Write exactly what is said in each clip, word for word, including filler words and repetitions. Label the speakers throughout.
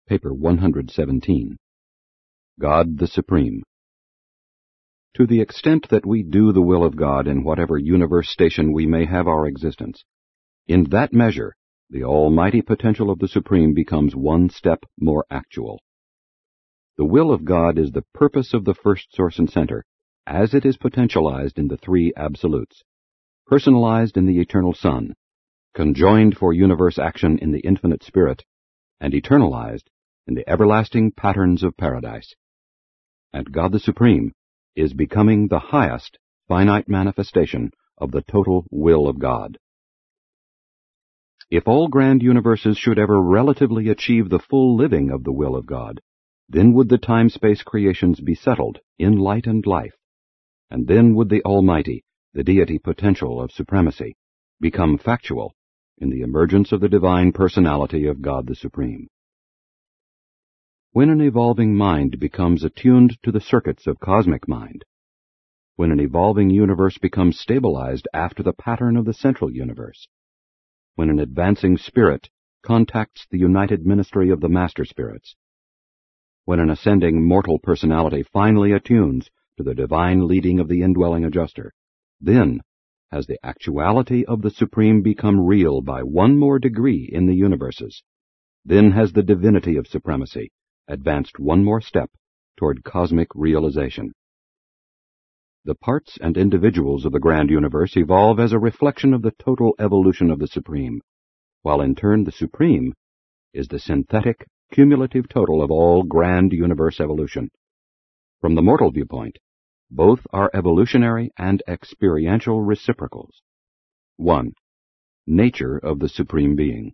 Speaker 1: Paper one seventeen. God the Supreme. To the extent that we do the will of God in whatever universe station we may have our existence, in that measure the almighty potential of the Supreme becomes one step more actual. The will of God is the purpose of the first source and center, as it is potentialized in the three absolutes, personalized in the eternal Son, conjoined for universe action in the infinite Spirit, and eternalized in the everlasting patterns of paradise. And God the Supreme is becoming the highest finite manifestation of the total will of God. If all grand universes should ever relatively achieve the full living of the will of God, then would the time-space creations be settled in light and life, and then would the Almighty, the deity potential of supremacy, become factual in the emergence of the divine personality of God the Supreme. When an evolving mind becomes attuned to the circuits of cosmic mind, when an evolving universe becomes stabilized after the pattern of the central universe, when an advancing spirit contacts the united ministry of the master spirits, when an ascending mortal personality finally attunes to the divine leading of the indwelling adjuster, then has the actuality of the Supreme become real by one more degree in the universes. Then has the divinity of supremacy advanced one more step toward cosmic realization. The parts and individuals of the grand universe evolve as a reflection of the total evolution of the Supreme, while in turn the Supreme is the synthetic, cumulative total of all grand universe evolution. From the mortal viewpoint, both are evolutionary and experiential reciprocals. one. Nature of the Supreme Being.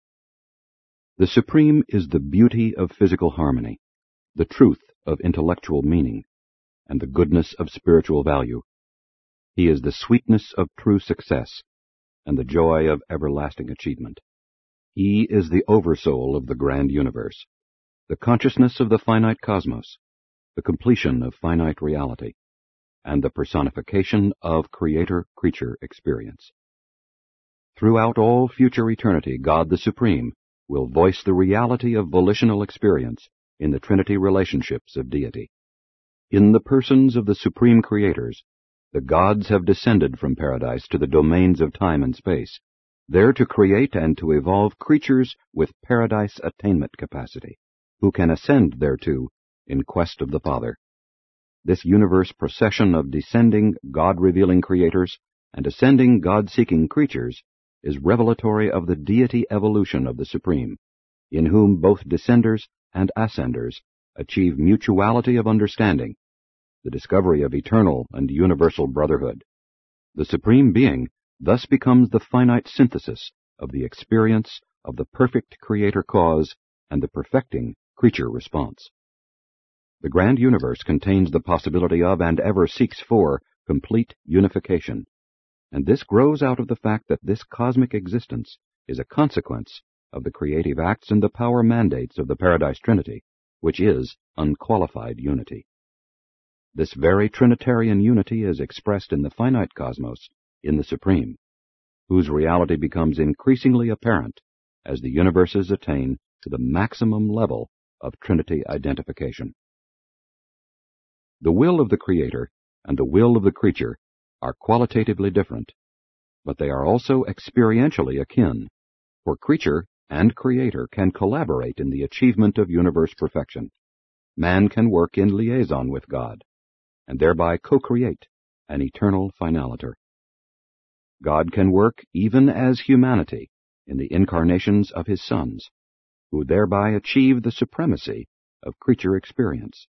Speaker 1: The Supreme is the beauty of physical harmony, the truth of intellectual meaning, and the goodness of spiritual value. He is the sweetness of true success, and the joy of everlasting achievement. He is the oversoul of the grand universe, the consciousness of the finite cosmos, the completion of finite reality, and the personification of creator-creature experience. Throughout all future eternity, God the Supreme will voice the reality of volitional experience in the Trinity relationships of deity. In the persons of the Supreme Creators, the gods have descended from paradise to the domains of time and space, there to create and to evolve creatures with paradise attainment capacity, who can ascend thereto in quest of the Father. This universe procession of descending God-revealing creators and ascending God-seeking creatures is revelatory of the deity evolution of the Supreme, in whom both descenders and ascenders achieve mutuality of understanding, the discovery of eternal and universal brotherhood. The Supreme Being thus becomes the finite synthesis of the experience of the perfect creator cause and the perfecting creature response. The grand universe contains the possibility of and ever seeks for complete unification, and this grows out of the fact that this cosmic existence is a consequence of the creative acts and the power mandates of the Paradise Trinity, which is unqualified unity. This very Trinitarian unity is expressed in the finite cosmos in the Supreme, whose reality becomes increasingly apparent as the universes attain to the maximum level of Trinity identification. The will of the Creator and the will of the creature are qualitatively different, but they are also experientially akin, for creature and creator can collaborate in the achievement of universe perfection. Man can work in liaison with God, and thereby co-create an eternal finaliter. God can work even as humanity in the incarnations of his sons, who thereby achieve the supremacy of creature experience.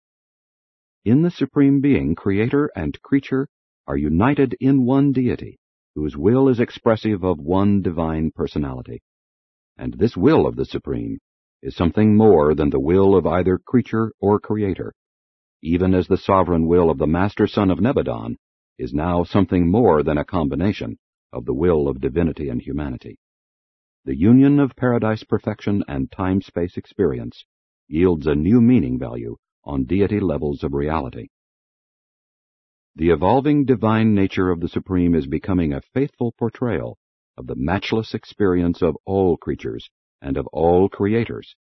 Speaker 1: In the Supreme Being, creator and creature are united in one deity, whose will is expressive of one divine personality. And this will of the Supreme is something more than the will of either creature or creator, even as the sovereign will of the Master Son of Nebadon is now something more than a combination of the will of divinity and humanity. The union of paradise perfection and time-space experience yields a new meaning value on deity levels of reality. The evolving divine nature of the Supreme is becoming a faithful portrayal of the matchless experience of all creatures and of all creators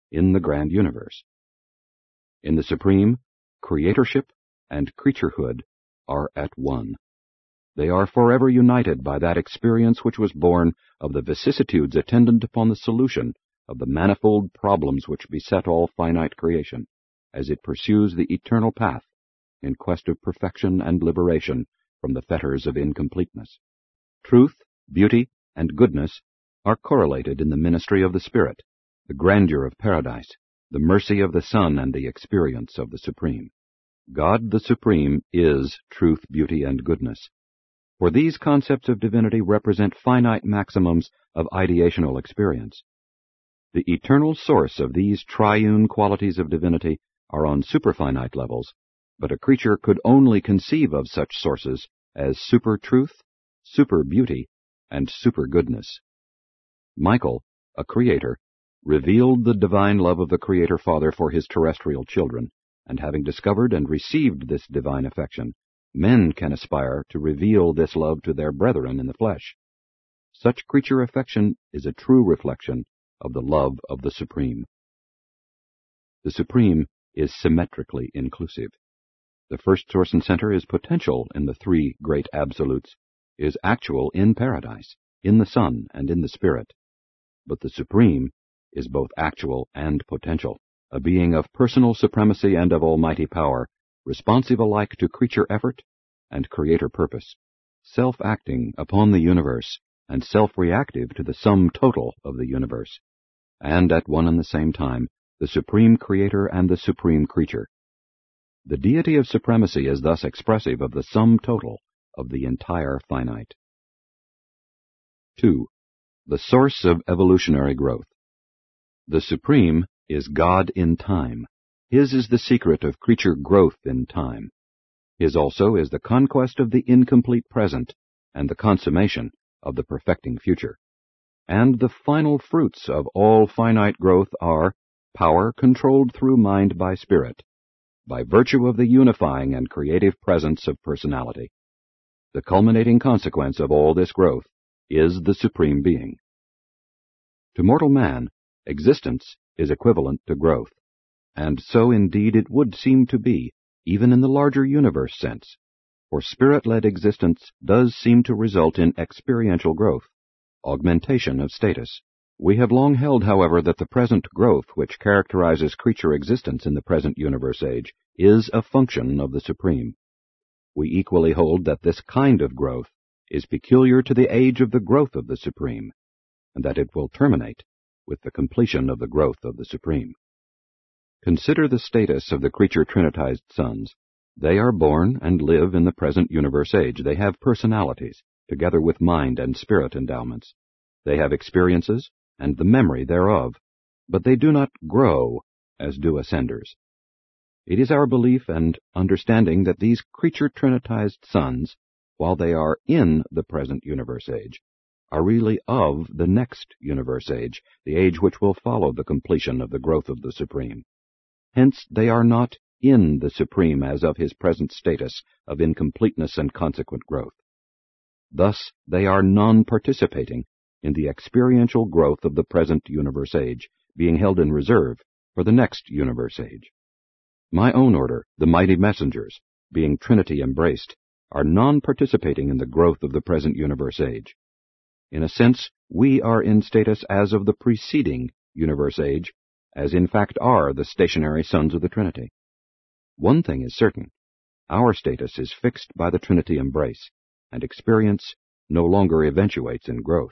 Speaker 1: in the grand universe. In the Supreme, creatorship and creaturehood are at one. They are forever united by that experience which was born of the vicissitudes attendant upon the solution of the manifold problems which beset all finite creation, as it pursues the eternal path in quest of perfection and liberation from the fetters of incompleteness. Truth, beauty, and goodness are correlated in the ministry of the Spirit, the grandeur of paradise, the mercy of the Son, and the experience of the Supreme. God the Supreme is truth, beauty, and goodness. For these concepts of divinity represent finite maximums of ideational experience. The eternal source of these triune qualities of divinity are on superfinite levels, but a creature could only conceive of such sources as super-truth, super-beauty, and super-goodness. Michael, a creator, revealed the divine love of the Creator Father for his terrestrial children, and having discovered and received this divine affection, men can aspire to reveal this love to their brethren in the flesh. Such creature affection is a true reflection of the love of the Supreme. The Supreme is symmetrically inclusive. The first source and center is potential in the three great absolutes, is actual in paradise, in the Son, and in the Spirit. But the Supreme is both actual and potential, a being of personal supremacy and of almighty power, responsive alike to creature effort and creator purpose, self-acting upon the universe and self-reactive to the sum total of the universe, and at one and the same time, the supreme creator and the supreme creature. The deity of supremacy is thus expressive of the sum total of the entire finite. two. The source of evolutionary growth. The Supreme is God in time. His is the secret of creature growth in time. His also is the conquest of the incomplete present and the consummation of the perfecting future. And the final fruits of all finite growth are power controlled through mind by spirit, by virtue of the unifying and creative presence of personality. The culminating consequence of all this growth is the Supreme Being. To mortal man, existence is equivalent to growth, and so indeed it would seem to be, even in the larger universe sense, for spirit-led existence does seem to result in experiential growth, augmentation of status. We have long held, however, that the present growth which characterizes creature existence in the present universe age is a function of the Supreme. We equally hold that this kind of growth is peculiar to the age of the growth of the Supreme, and that it will terminate with the completion of the growth of the Supreme. Consider the status of the creature trinitized sons. They are born and live in the present universe age. They have personalities, together with mind and spirit endowments. They have experiences and the memory thereof, but they do not grow as do ascenders. It is our belief and understanding that these creature trinitized sons, while they are in the present universe age, are really of the next universe age, the age which will follow the completion of the growth of the Supreme. Hence they are not in the Supreme as of his present status of incompleteness and consequent growth. Thus they are non-participating in the experiential growth of the present universe age, being held in reserve for the next universe age. My own order, the mighty messengers, being Trinity embraced, are non-participating in the growth of the present universe age. In a sense, we are in status as of the preceding universe age, as in fact are the stationary sons of the Trinity. One thing is certain, our status is fixed by the Trinity embrace, and experience no longer eventuates in growth.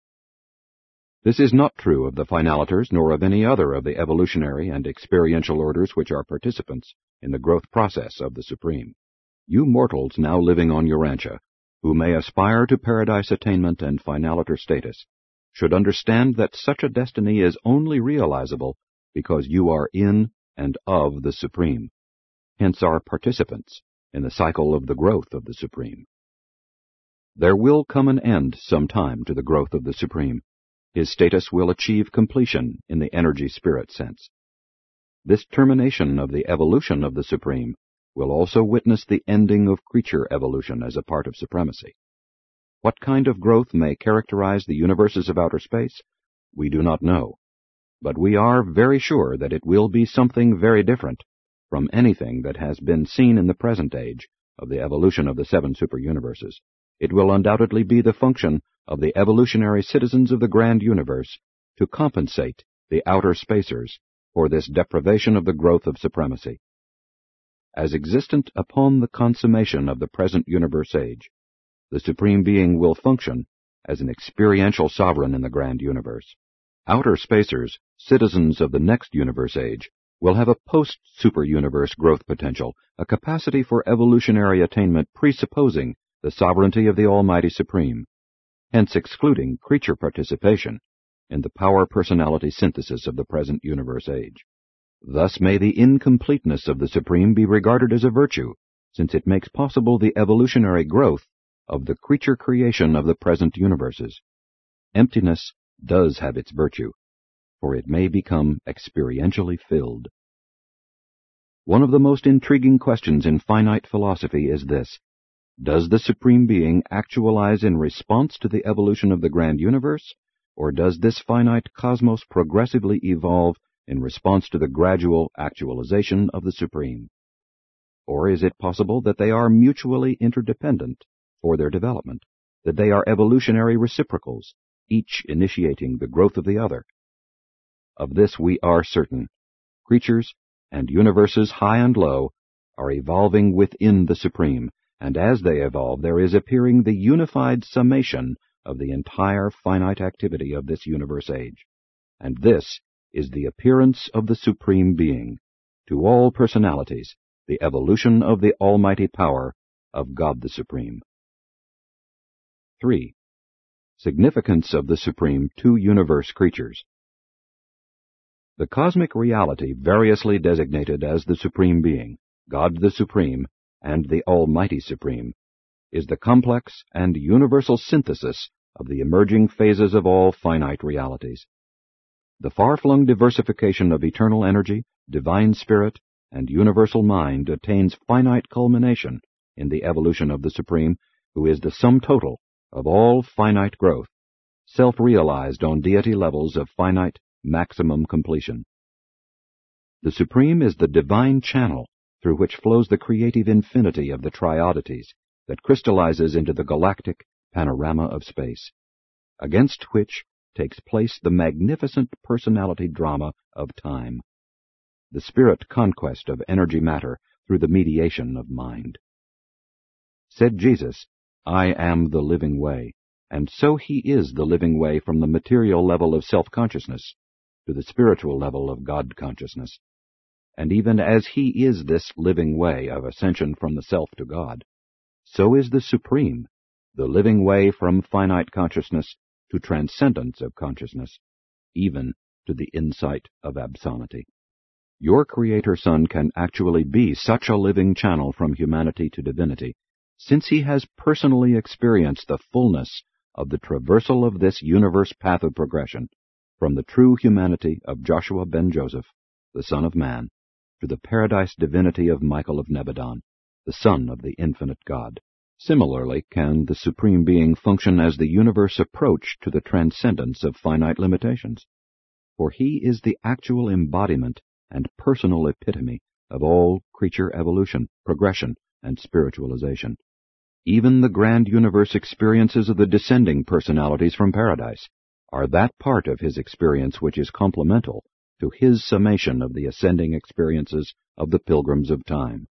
Speaker 1: This is not true of the finaliters nor of any other of the evolutionary and experiential orders which are participants in the growth process of the Supreme. You mortals now living on Urantia, who may aspire to paradise attainment and finaliter status, should understand that such a destiny is only realizable because you are in and of the Supreme, hence are participants in the cycle of the growth of the Supreme. There will come an end some time to the growth of the Supreme. His status will achieve completion in the energy-spirit sense. This termination of the evolution of the Supreme will also witness the ending of creature evolution as a part of supremacy. What kind of growth may characterize the universes of outer space, we do not know. but we are very sure that it will be something very different from anything that has been seen in the present age of the evolution of the seven superuniverses. It will undoubtedly be the function of the evolutionary citizens of the grand universe to compensate the outer spacers for this deprivation of the growth of supremacy. As existent upon the consummation of the present universe age, the Supreme Being will function as an experiential sovereign in the grand universe. Outer spacers, citizens of the next universe age, will have a post-super-universe growth potential, a capacity for evolutionary attainment presupposing the sovereignty of the Almighty Supreme, hence excluding creature participation in the power-personality synthesis of the present universe age. Thus may the incompleteness of the Supreme be regarded as a virtue, since it makes possible the evolutionary growth of the creature creation of the present universes. Emptiness does have its virtue, for it may become experientially filled. One of the most intriguing questions in finite philosophy is this: does the Supreme Being actualize in response to the evolution of the grand universe, or does this finite cosmos progressively evolve in response to the gradual actualization of the Supreme? Or is it possible that they are mutually interdependent for their development, that they are evolutionary reciprocals, each initiating the growth of the other? Of this we are certain. Creatures and universes high and low are evolving within the Supreme, and as they evolve there is appearing the unified summation of the entire finite activity of this universe age. And this is the appearance of the Supreme Being, to all personalities, the evolution of the almighty power of God the Supreme. three. Significance of the Supreme to universe creatures. The cosmic reality variously designated as the Supreme Being, God the Supreme, and the Almighty Supreme, is the complex and universal synthesis of the emerging phases of all finite realities. The far-flung diversification of eternal energy, divine spirit, and universal mind attains finite culmination in the evolution of the Supreme, who is the sum total of all finite growth, self-realized on deity levels of finite maximum completion. The Supreme is the divine channel through which flows the creative infinity of the triodities that crystallizes into the galactic panorama of space, against which takes place the magnificent personality drama of time, the spirit conquest of energy matter through the mediation of mind. Said Jesus, "I am the living way," and so he is the living way from the material level of self-consciousness to the spiritual level of God-consciousness. And even as he is this living way of ascension from the self to God, so is the Supreme, the living way from finite consciousness to transcendence of consciousness, even to the insight of absoluty. Your Creator Son can actually be such a living channel from humanity to divinity, since he has personally experienced the fullness of the traversal of this universe path of progression, from the true humanity of Joshua ben Joseph, the Son of Man, to the paradise divinity of Michael of Nebadon, the Son of the infinite God. Similarly can the Supreme Being function as the universe approach to the transcendence of finite limitations, for he is the actual embodiment and personal epitome of all creature evolution, progression, and spiritualization. Even the grand universe experiences of the descending personalities from paradise are that part of his experience which is complemental to his summation of the ascending experiences of the pilgrims of time.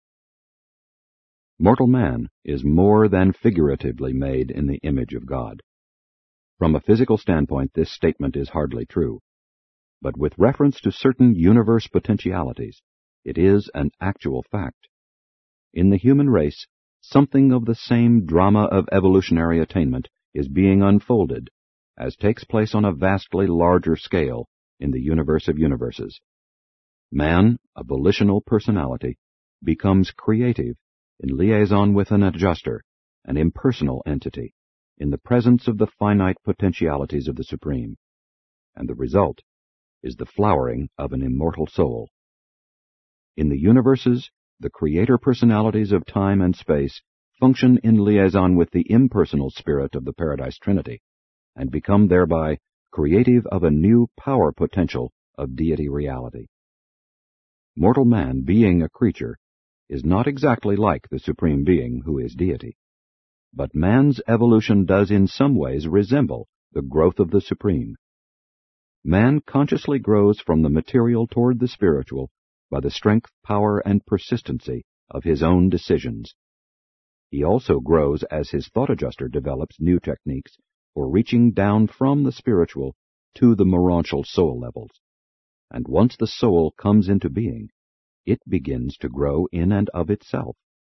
Speaker 1: Mortal man is more than figuratively made in the image of God. From a physical standpoint, this statement is hardly true, but with reference to certain universe potentialities, it is an actual fact. In the human race, something of the same drama of evolutionary attainment is being unfolded, as takes place on a vastly larger scale in the universe of universes. Man, a volitional personality, becomes creative in liaison with an adjuster, an impersonal entity, in the presence of the finite potentialities of the Supreme, and the result is the flowering of an immortal soul. In the universes, the creator personalities of time and space function in liaison with the impersonal spirit of the Paradise Trinity, and become thereby creative of a new power potential of deity reality. Mortal man, being a creature, is not exactly like the Supreme Being who is deity. But man's evolution does in some ways resemble the growth of the Supreme. Man consciously grows from the material toward the spiritual by the strength, power, and persistency of his own decisions. He also grows as his thought adjuster develops new techniques for reaching down from the spiritual to the morontial soul levels. And once the soul comes into being, it begins to grow in and of itself.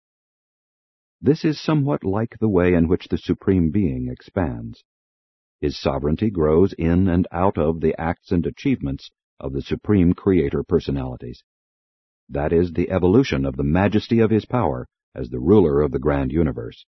Speaker 1: This is somewhat like the way in which the Supreme Being expands. His sovereignty grows in and out of the acts and achievements of the Supreme Creator personalities. That is the evolution of the majesty of his power as the ruler of the grand universe.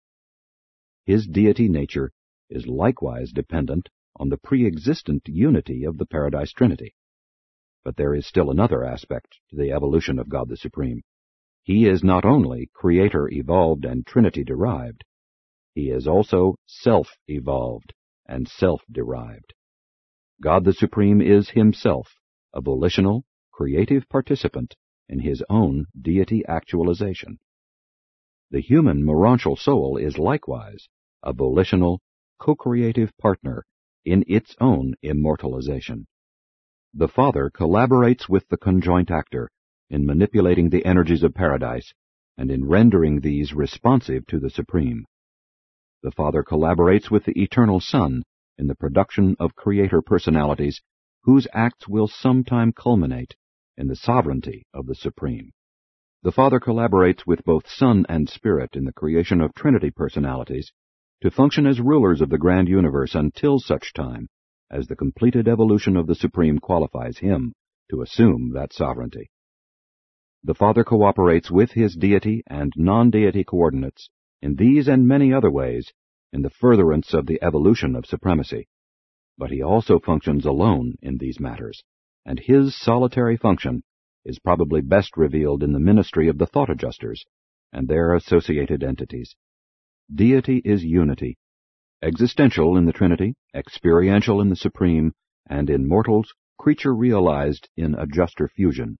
Speaker 1: His deity nature is likewise dependent on the pre-existent unity of the Paradise Trinity. But there is still another aspect to the evolution of God the Supreme. He is not only Creator-evolved and Trinity-derived, he is also self-evolved and self-derived. God the Supreme is himself a volitional, creative participant in his own deity actualization. The human morontial soul is likewise a volitional, co-creative partner in its own immortalization. The Father collaborates with the conjoint actor in manipulating the energies of paradise and in rendering these responsive to the Supreme. The Father collaborates with the Eternal Son in the production of creator personalities whose acts will sometime culminate in the sovereignty of the Supreme. The Father collaborates with both Son and Spirit in the creation of Trinity personalities to function as rulers of the grand universe until such time as the completed evolution of the Supreme qualifies him to assume that sovereignty. The Father cooperates with his deity and non-deity coordinates in these and many other ways in the furtherance of the evolution of supremacy, but he also functions alone in these matters, and his solitary function is probably best revealed in the ministry of the thought adjusters and their associated entities. Deity is unity, existential in the Trinity, experiential in the Supreme, and in mortals, creature-realized in adjuster fusion.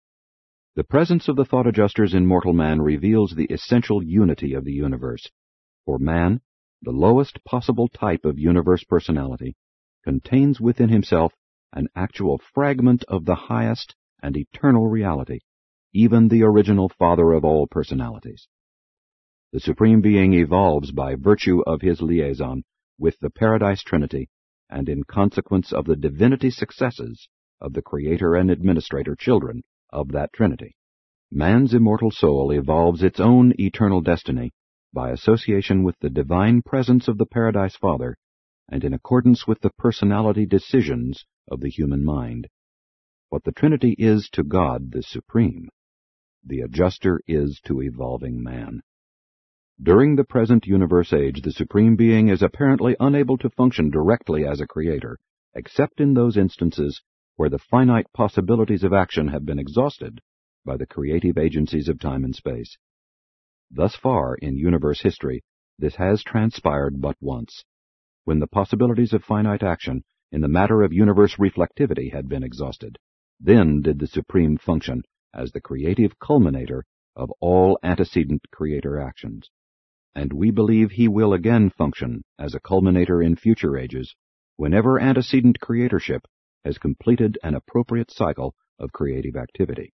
Speaker 1: The presence of the thought adjusters in mortal man reveals the essential unity of the universe. For man, the lowest possible type of universe personality, contains within himself an actual fragment of the highest and eternal reality, even the original Father of all personalities. The Supreme Being evolves by virtue of his liaison with the Paradise Trinity and in consequence of the divinity successes of the Creator and Administrator children of that Trinity. Man's immortal soul evolves its own eternal destiny by association with the divine presence of the Paradise Father and in accordance with the personality decisions of the human mind. What the Trinity is to God the Supreme, the adjuster is to evolving man. During the present universe age, the Supreme Being is apparently unable to function directly as a creator, except in those instances where the finite possibilities of action have been exhausted by the creative agencies of time and space. Thus far in universe history, this has transpired but once, when the possibilities of finite action in the matter of universe reflectivity had been exhausted. Then did the Supreme function as the creative culminator of all antecedent creator actions. And we believe he will again function as a culminator in future ages, whenever antecedent creatorship has completed an appropriate cycle of creative activity.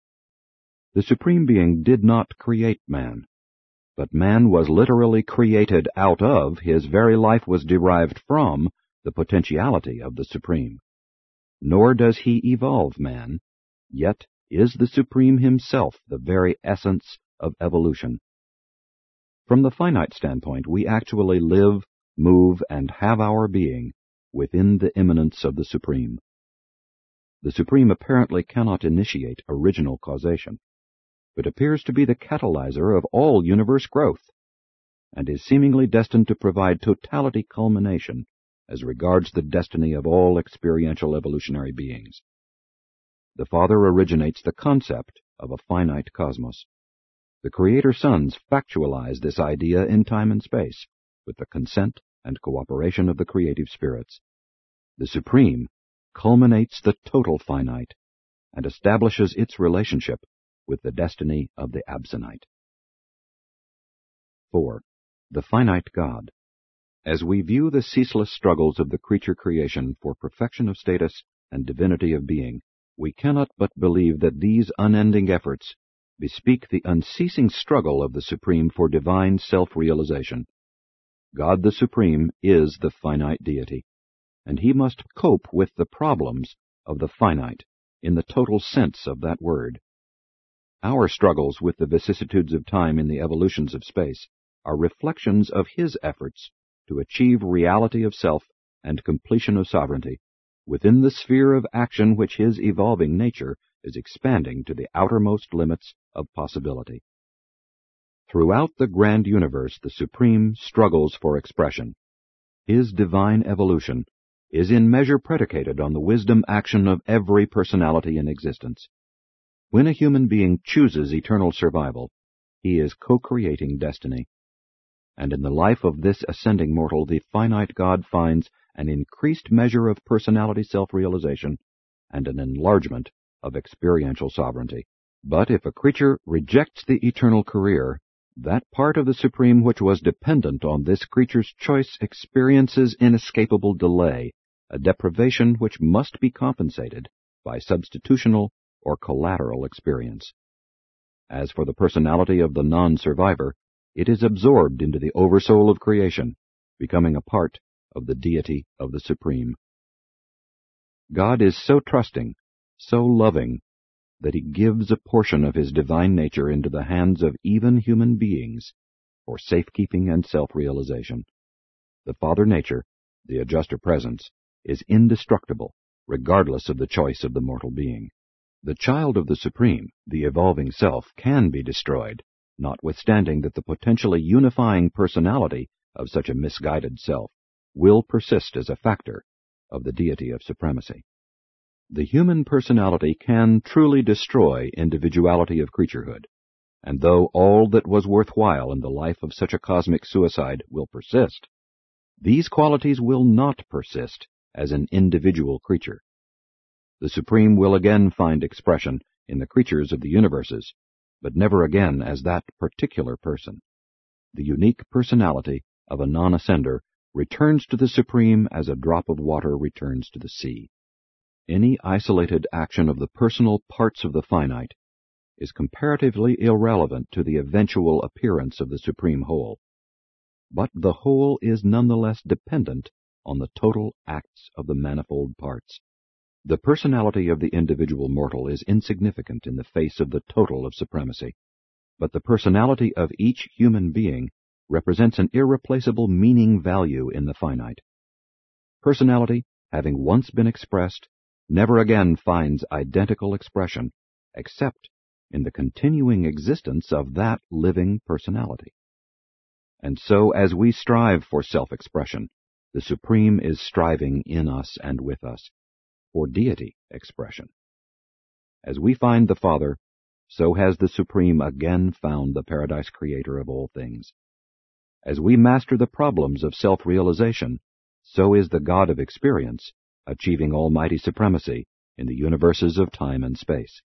Speaker 1: The Supreme Being did not create man, but man was literally created out of, his very life was derived from, the potentiality of the Supreme. Nor does he evolve man, yet is the Supreme himself the very essence of evolution. From the finite standpoint, we actually live, move, and have our being within the immanence of the Supreme. The Supreme apparently cannot initiate original causation, but appears to be the catalyzer of all universe growth, and is seemingly destined to provide totality culmination as regards the destiny of all experiential evolutionary beings. The Father originates the concept of a finite cosmos. The Creator Sons factualize this idea in time and space, with the consent and cooperation of the creative spirits. The Supreme culminates the total finite and establishes its relationship with the destiny of the absonite. four. The finite God. As we view the ceaseless struggles of the creature creation for perfection of status and divinity of being, we cannot but believe that these unending efforts bespeak the unceasing struggle of the Supreme for divine self-realization. God the Supreme is the finite deity, and he must cope with the problems of the finite in the total sense of that word. Our struggles with the vicissitudes of time in the evolutions of space are reflections of his efforts to achieve reality of self and completion of sovereignty within the sphere of action which his evolving nature is expanding to the outermost limits of possibility. Throughout the grand universe, the Supreme struggles for expression. His divine evolution is in measure predicated on the wisdom action of every personality in existence. When a human being chooses eternal survival, he is co-creating destiny. And in the life of this ascending mortal, the finite God finds an increased measure of personality self-realization and an enlargement of experiential sovereignty. But if a creature rejects the eternal career, that part of the Supreme which was dependent on this creature's choice experiences inescapable delay, a deprivation which must be compensated by substitutional or collateral experience. As for the personality of the non-survivor, it is absorbed into the oversoul of creation, becoming a part of the deity of the Supreme. God is so trusting, so loving, that he gives a portion of his divine nature into the hands of even human beings for safekeeping and self-realization. The Father Nature, the adjuster presence, is indestructible, regardless of the choice of the mortal being. The child of the Supreme, the evolving self, can be destroyed, notwithstanding that the potentially unifying personality of such a misguided self will persist as a factor of the deity of supremacy. The human personality can truly destroy individuality of creaturehood, and though all that was worthwhile in the life of such a cosmic suicide will persist, these qualities will not persist as an individual creature. The Supreme will again find expression in the creatures of the universes, but never again as that particular person. The unique personality of a non-ascender returns to the Supreme as a drop of water returns to the sea. Any isolated action of the personal parts of the finite is comparatively irrelevant to the eventual appearance of the Supreme Whole, but the whole is nonetheless dependent on the total acts of the manifold parts. The personality of the individual mortal is insignificant in the face of the total of supremacy, but the personality of each human being represents an irreplaceable meaning value in the finite. Personality, having once been expressed, never again finds identical expression except in the continuing existence of that living personality. And so, as we strive for self-expression, the Supreme is striving in us and with us for deity expression. As we find the Father, so has the Supreme again found the Paradise Creator of all things. As we master the problems of self-realization, so is the God of experience achieving almighty supremacy in the universes of time and space.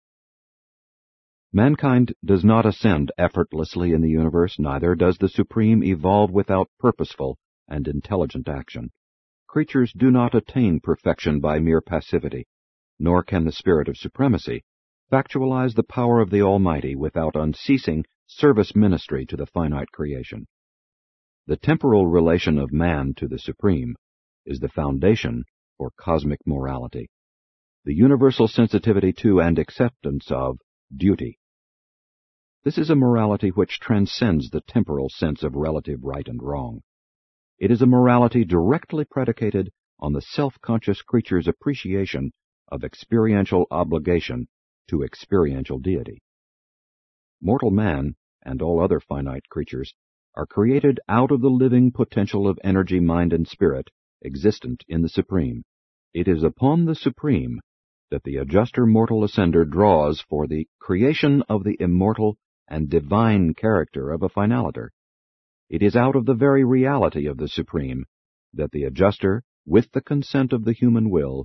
Speaker 1: Mankind does not ascend effortlessly in the universe, neither does the Supreme evolve without purposeful and intelligent action. Creatures do not attain perfection by mere passivity, nor can the spirit of supremacy factualize the power of the Almighty without unceasing service ministry to the finite creation. The temporal relation of man to the Supreme is the foundation for cosmic morality, the universal sensitivity to and acceptance of duty. This is a morality which transcends the temporal sense of relative right and wrong. It is a morality directly predicated on the self-conscious creature's appreciation of experiential obligation to experiential deity. Mortal man, and all other finite creatures, are created out of the living potential of energy, mind, and spirit existent in the Supreme. It is upon the Supreme that the adjuster mortal ascender draws for the creation of the immortal and divine character of a finaliter. It is out of the very reality of the Supreme that the adjuster, with the consent of the human will,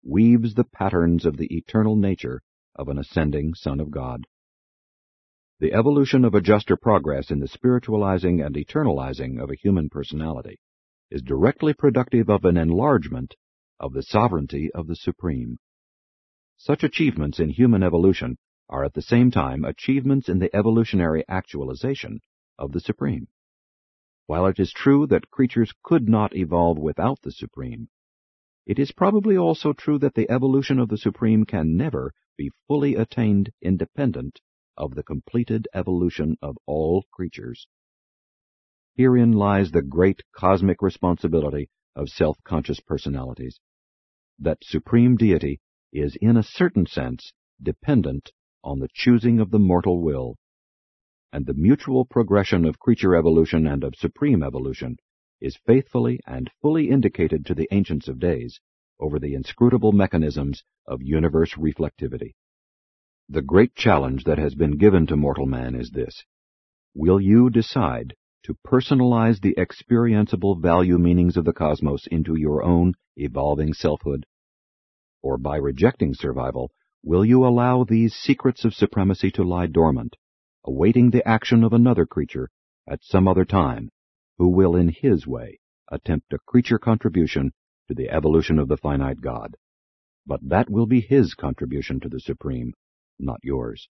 Speaker 1: weaves the patterns of the eternal nature of an ascending Son of God. The evolution of a juster progress in the spiritualizing and eternalizing of a human personality is directly productive of an enlargement of the sovereignty of the Supreme. Such achievements in human evolution are at the same time achievements in the evolutionary actualization of the Supreme. While it is true that creatures could not evolve without the Supreme, it is probably also true that the evolution of the Supreme can never be fully attained independent of the completed evolution of all creatures. Herein lies the great cosmic responsibility of self-conscious personalities, that supreme deity is in a certain sense dependent on the choosing of the mortal will, and the mutual progression of creature evolution and of supreme evolution is faithfully and fully indicated to the ancients of days over the inscrutable mechanisms of universe reflectivity. The great challenge that has been given to mortal man is this: will you decide to personalize the experienceable value meanings of the cosmos into your own evolving selfhood? Or by rejecting survival, will you allow these secrets of supremacy to lie dormant, awaiting the action of another creature at some other time, who will in his way attempt a creature contribution to the evolution of the finite God? But that will be his contribution to the Supreme, not yours.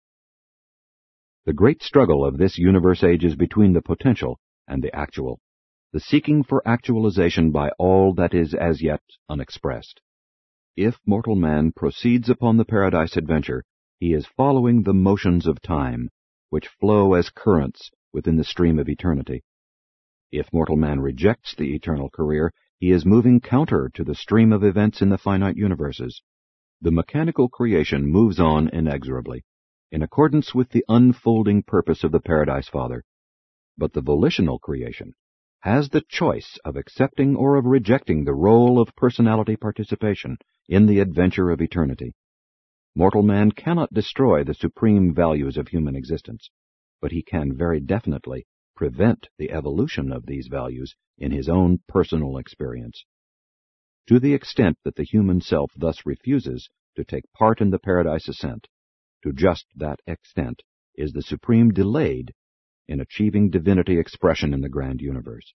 Speaker 1: The great struggle of this universe age is between the potential and the actual, the seeking for actualization by all that is as yet unexpressed. If mortal man proceeds upon the paradise adventure, he is following the motions of time, which flow as currents within the stream of eternity. If mortal man rejects the eternal career, he is moving counter to the stream of events in the finite universes. The mechanical creation moves on inexorably, in accordance with the unfolding purpose of the Paradise Father. But the volitional creation has the choice of accepting or of rejecting the role of personality participation in the adventure of eternity. Mortal man cannot destroy the supreme values of human existence, but he can very definitely prevent the evolution of these values in his own personal experience. To the extent that the human self thus refuses to take part in the paradise ascent, to just that extent is the Supreme delayed in achieving divinity expression in the grand universe.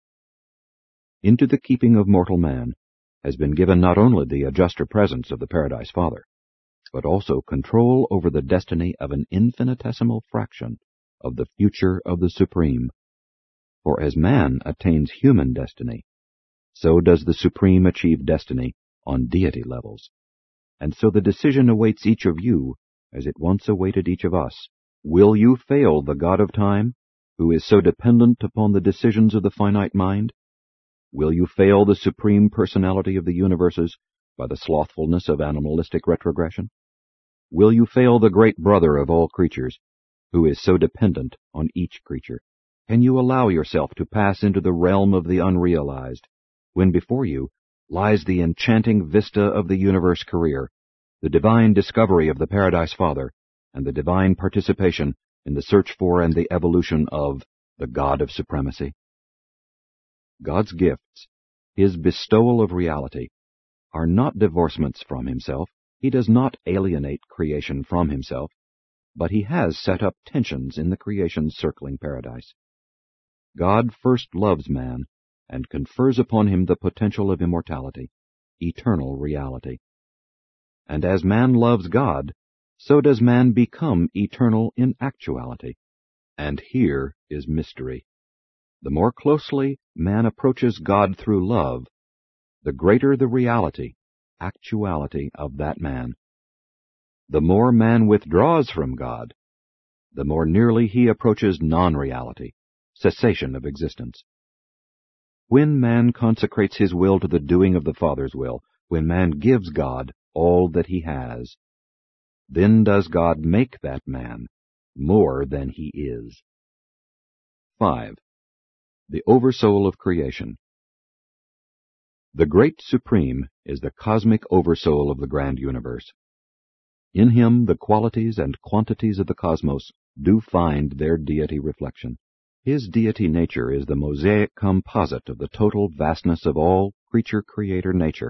Speaker 1: Into the keeping of mortal man has been given not only the adjuster presence of the Paradise Father, but also control over the destiny of an infinitesimal fraction of the future of the Supreme. For as man attains human destiny, so does the Supreme achieve destiny on deity levels. And so the decision awaits each of you, as it once awaited each of us. Will you fail the God of time, who is so dependent upon the decisions of the finite mind? Will you fail the Supreme Personality of the universes by the slothfulness of animalistic retrogression? Will you fail the great brother of all creatures, who is so dependent on each creature? Can you allow yourself to pass into the realm of the unrealized, when before you lies the enchanting vista of the universe career, the divine discovery of the Paradise Father, and the divine participation in the search for and the evolution of the God of supremacy? God's gifts, his bestowal of reality, are not divorcements from himself. He does not alienate creation from himself, but he has set up tensions in the creation's circling paradise. God first loves man and confers upon him the potential of immortality, eternal reality. And as man loves God, so does man become eternal in actuality. And here is mystery. The more closely man approaches God through love, the greater the reality, actuality of that man. The more man withdraws from God, the more nearly he approaches non-reality, cessation of existence. When man consecrates his will to the doing of the Father's will, when man gives God all that he has, then does God make that man more than he is. five. The Oversoul of Creation. The Great Supreme is the cosmic oversoul of the grand universe. In him the qualities and quantities of the cosmos do find their deity reflection. His deity nature is the mosaic composite of the total vastness of all creature-creator nature,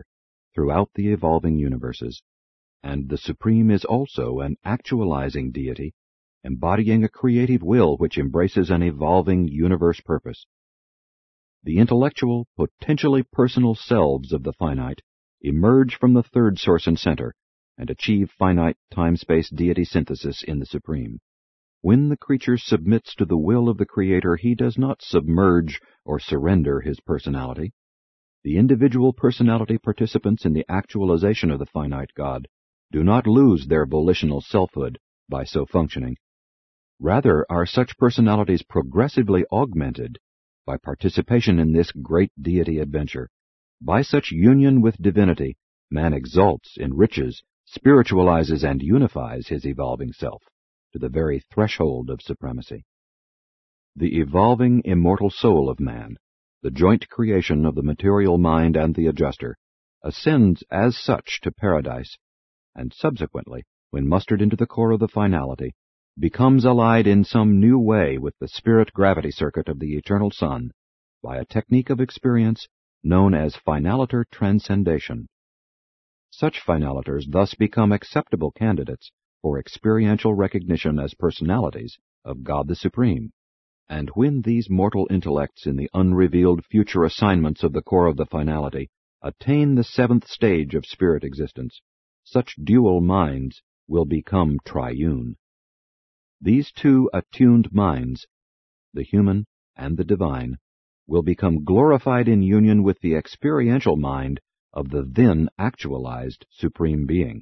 Speaker 1: throughout the evolving universes, and the Supreme is also an actualizing deity, embodying a creative will which embraces an evolving universe purpose. The intellectual, potentially personal selves of the finite emerge from the third source and center and achieve finite time-space deity synthesis in the Supreme. When the creature submits to the will of the Creator, he does not submerge or surrender his personality. The individual personality participants in the actualization of the finite God do not lose their volitional selfhood by so functioning. Rather are such personalities progressively augmented by participation in this great deity adventure. By such union with divinity, man exalts, enriches, spiritualizes, and unifies his evolving self to the very threshold of supremacy. The evolving immortal soul of man, the joint creation of the material mind and the adjuster, ascends as such to paradise, and subsequently, when mustered into the core of the finality, becomes allied in some new way with the spirit-gravity circuit of the eternal Son by a technique of experience known as finaliter transcendation. Such finaliters thus become acceptable candidates for experiential recognition as personalities of God the Supreme, and when these mortal intellects in the unrevealed future assignments of the core of the finality attain the seventh stage of spirit existence, such dual minds will become triune. These two attuned minds, the human and the divine, will become glorified in union with the experiential mind of the then actualized Supreme Being.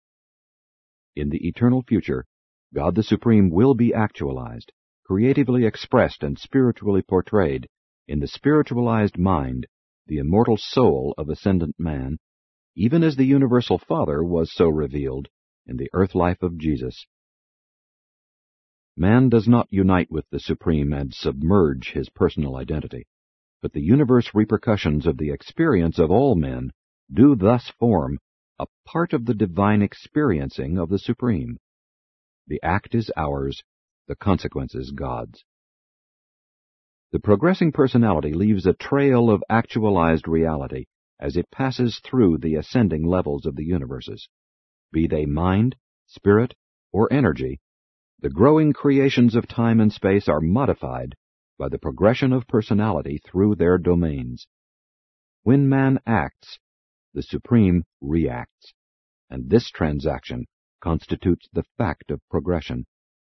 Speaker 1: In the eternal future, God the Supreme will be actualized, creatively expressed and spiritually portrayed in the spiritualized mind, the immortal soul of ascendant man, even as the universal Father was so revealed in the earth life of Jesus. Man does not unite with the Supreme and submerge his personal identity, but the universe repercussions of the experience of all men do thus form a part of the divine experiencing of the Supreme. The act is ours, the consequences God's. The progressing personality leaves a trail of actualized reality as it passes through the ascending levels of the universes. Be they mind, spirit, or energy, the growing creations of time and space are modified by the progression of personality through their domains. When man acts, the Supreme reacts, and this transaction constitutes the fact of progression.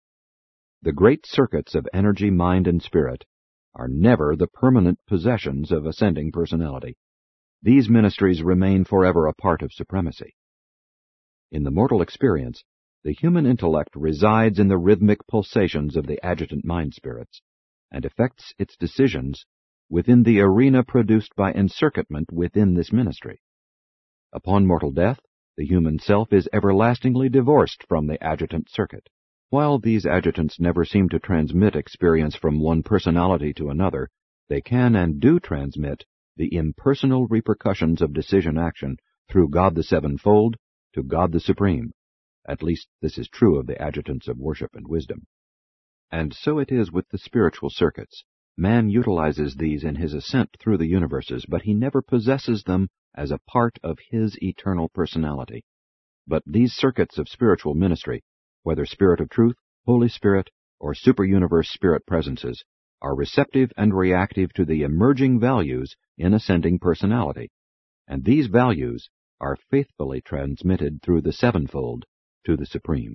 Speaker 1: The great circuits of energy, mind, and spirit are never the permanent possessions of ascending personality. These ministries remain forever a part of supremacy. In the mortal experience, the human intellect resides in the rhythmic pulsations of the adjutant mind spirits, and effects its decisions within the arena produced by encircuitment within this ministry. Upon mortal death, the human self is everlastingly divorced from the adjutant circuit. While these adjutants never seem to transmit experience from one personality to another, they can and do transmit the impersonal repercussions of decision-action through God the Sevenfold to God the Supreme. At least this is true of the adjutants of worship and wisdom. And so it is with the spiritual circuits. Man utilizes these in his ascent through the universes, but he never possesses them as a part of his eternal personality. But these circuits of spiritual ministry, whether Spirit of Truth, Holy Spirit, or super-universe spirit presences, are receptive and reactive to the emerging values in ascending personality, and these values are faithfully transmitted through the sevenfold to the Supreme.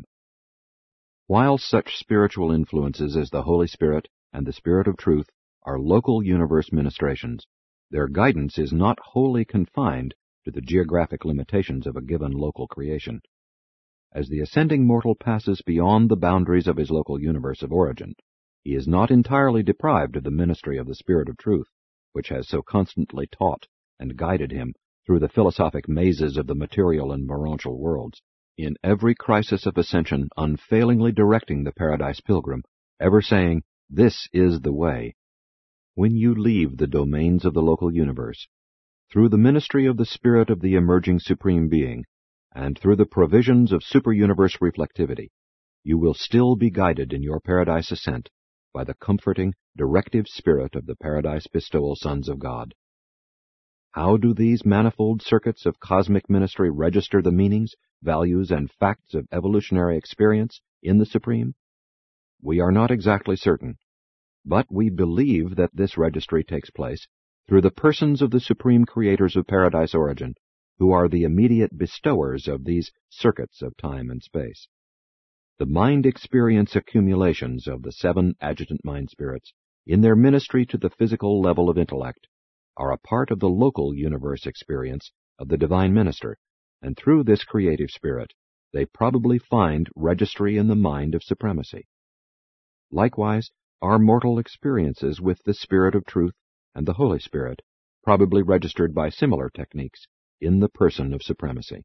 Speaker 1: While such spiritual influences as the Holy Spirit and the Spirit of Truth are local universe ministrations, their guidance is not wholly confined to the geographic limitations of a given local creation. As the ascending mortal passes beyond the boundaries of his local universe of origin, he is not entirely deprived of the ministry of the Spirit of Truth, which has so constantly taught and guided him through the philosophic mazes of the material and morontial worlds, in every crisis of ascension unfailingly directing the paradise pilgrim, ever saying, "This is the way." When you leave the domains of the local universe, through the ministry of the Spirit of the emerging Supreme Being, and through the provisions of super-universe reflectivity, you will still be guided in your paradise ascent by the comforting, directive spirit of the paradise bestowal sons of God. How do these manifold circuits of cosmic ministry register the meanings, values, and facts of evolutionary experience in the Supreme? We are not exactly certain, but we believe that this registry takes place through the persons of the Supreme Creators of Paradise Origin, who are the immediate bestowers of these circuits of time and space. The mind experience accumulations of the seven adjutant mind spirits in their ministry to the physical level of intellect are a part of the local universe experience of the divine minister, and through this creative spirit they probably find registry in the mind of supremacy. Likewise, our mortal experiences with the Spirit of Truth and the Holy Spirit, probably registered by similar techniques in the person of supremacy.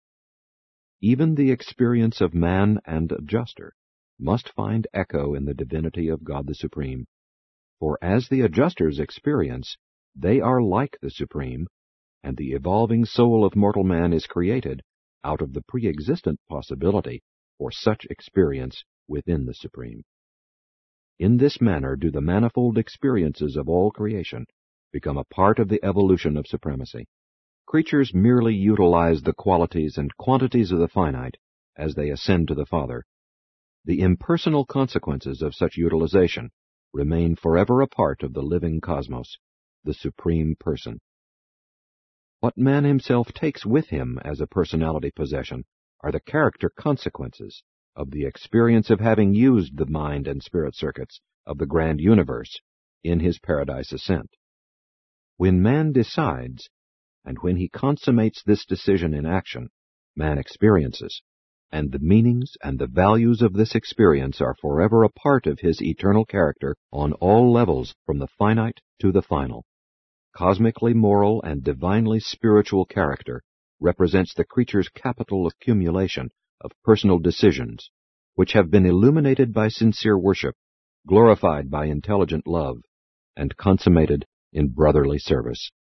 Speaker 1: Even the experience of man and adjuster must find echo in the divinity of God the Supreme, for as the adjuster's experience, they are like the Supreme, and the evolving soul of mortal man is created out of the pre-existent possibility for such experience within the Supreme. In this manner do the manifold experiences of all creation become a part of the evolution of supremacy. Creatures merely utilize the qualities and quantities of the finite as they ascend to the Father. The impersonal consequences of such utilization remain forever a part of the living cosmos, the Supreme Person. What man himself takes with him as a personality possession are the character consequences of the experience of having used the mind and spirit circuits of the grand universe in his paradise ascent. When man decides, and when he consummates this decision in action, man experiences, and the meanings and the values of this experience are forever a part of his eternal character on all levels from the finite to the final. Cosmically moral and divinely spiritual character represents the creature's capital accumulation of personal decisions, which have been illuminated by sincere worship, glorified by intelligent love, and consummated in brotherly service.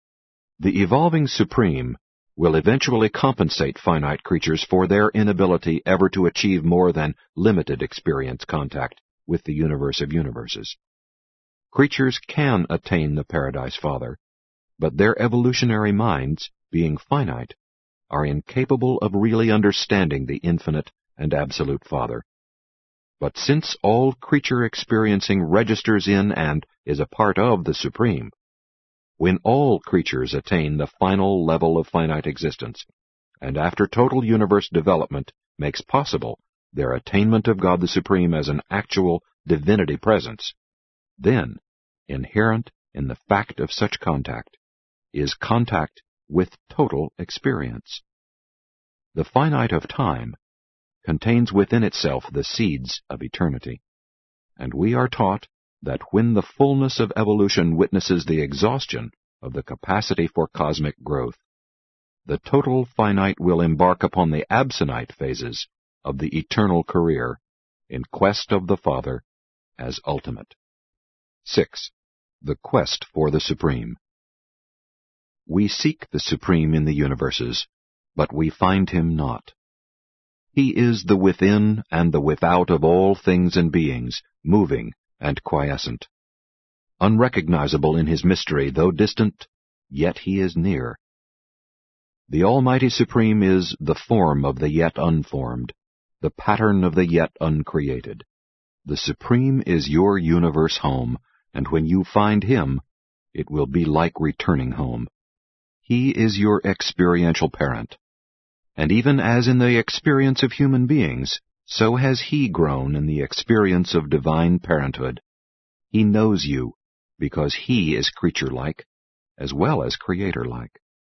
Speaker 1: The evolving Supreme will eventually compensate finite creatures for their inability ever to achieve more than limited experience contact with the universe of universes. Creatures can attain the Paradise Father, but their evolutionary minds, being finite, are incapable of really understanding the infinite and absolute Father. But since all creature experiencing registers in and is a part of the Supreme, when all creatures attain the final level of finite existence, and after total universe development makes possible their attainment of God the Supreme as an actual divinity presence, then, inherent in the fact of such contact, is contact with total experience. The finite of time contains within itself the seeds of eternity, and we are taught that when the fullness of evolution witnesses the exhaustion of the capacity for cosmic growth, the total finite will embark upon the absonite phases of the eternal career in quest of the Father as ultimate. Six. The quest for the Supreme. We seek the Supreme in the universes, but we find him not. He is the within and the without of all things and beings, moving and quiescent. Unrecognizable in his mystery, though distant, yet he is near. The Almighty Supreme is the form of the yet unformed, the pattern of the yet uncreated. The Supreme is your universe home, and when you find him, it will be like returning home. He is your experiential parent. And even as in the experience of human beings, so has he grown in the experience of divine parenthood. He knows you, because he is creature-like, as well as creator-like.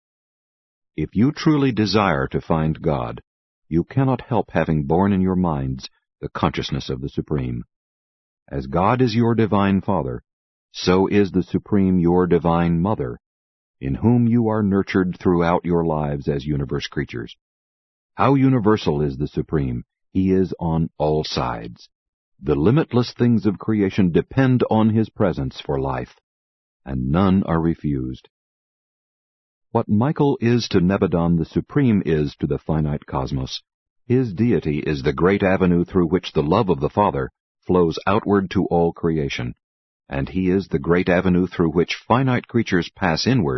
Speaker 1: If you truly desire to find God, you cannot help having borne in your minds the consciousness of the Supreme. As God is your divine Father, so is the Supreme your divine Mother, in whom you are nurtured throughout your lives as universe creatures. How universal is the Supreme! He is on all sides. The limitless things of creation depend on his presence for life, and none are refused. What Michael is to Nebadon, the Supreme is to the finite cosmos. His deity is the great avenue through which the love of the Father flows outward to all creation, and he is the great avenue through which finite creatures pass inward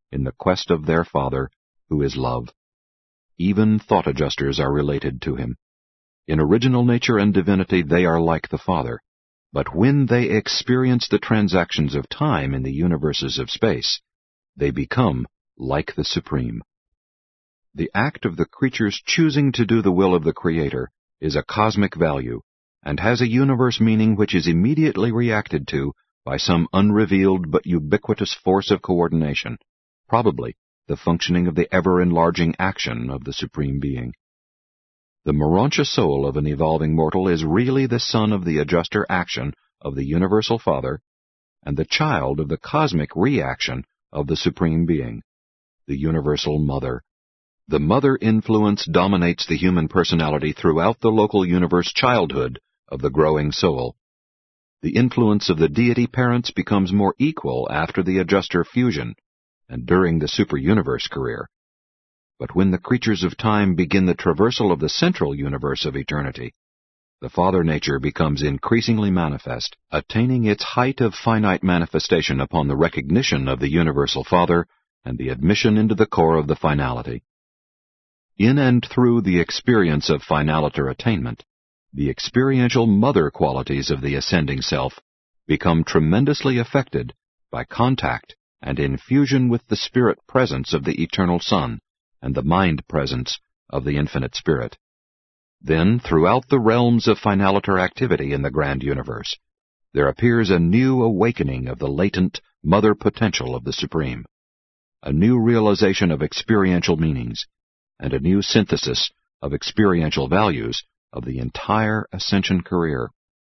Speaker 1: in the quest of their Father, who is love. Even thought adjusters are related to him. In original nature and divinity they are like the Father, but when they experience the transactions of time in the universes of space, they become like the Supreme. The act of the creatures choosing to do the will of the Creator is a cosmic value, and has a universe meaning which is immediately reacted to by some unrevealed but ubiquitous force of coordination, probably the functioning of the ever-enlarging action of the Supreme Being. The Morontia soul of an evolving mortal is really the son of the adjuster action of the Universal Father, and the child of the cosmic reaction of the Supreme Being, the Universal Mother. The mother influence dominates the human personality throughout the local universe childhood of the growing soul. The influence of the deity parents becomes more equal after the adjuster fusion and during the super-universe career. But when the creatures of time begin the traversal of the central universe of eternity, the Father nature becomes increasingly manifest, attaining its height of finite manifestation upon the recognition of the Universal Father and the admission into the core of the finality. In and through the experience of finaliter attainment, the experiential mother qualities of the ascending self become tremendously affected by contact and infusion with the spirit presence of the Eternal Son and the mind presence of the Infinite Spirit. Then, throughout the realms of finaliter activity in the grand universe, there appears a new awakening of the latent mother potential of the Supreme, a new realization of experiential meanings, and a new synthesis of experiential values of the entire ascension career.